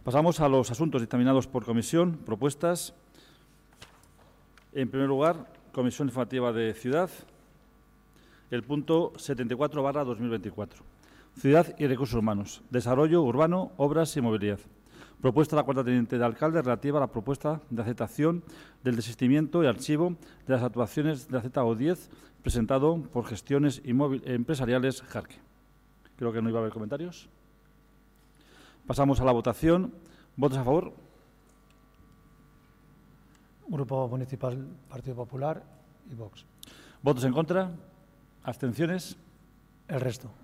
Pasamos a los asuntos dictaminados por comisión, propuestas. En primer lugar, Comisión Informativa de Ciudad, el punto 74/2024. Ciudad y recursos humanos, desarrollo urbano, obras y movilidad. Propuesta de la cuarta teniente de alcalde relativa a la propuesta de aceptación del desistimiento y archivo de las actuaciones de la ZO10 presentado por Gestiones Empresariales Jarque. Creo que no iba a haber comentarios. Pasamos a la votación. ¿Votos a favor? Grupo Municipal Partido Popular y Vox. ¿Votos en contra? ¿Abstenciones? El resto.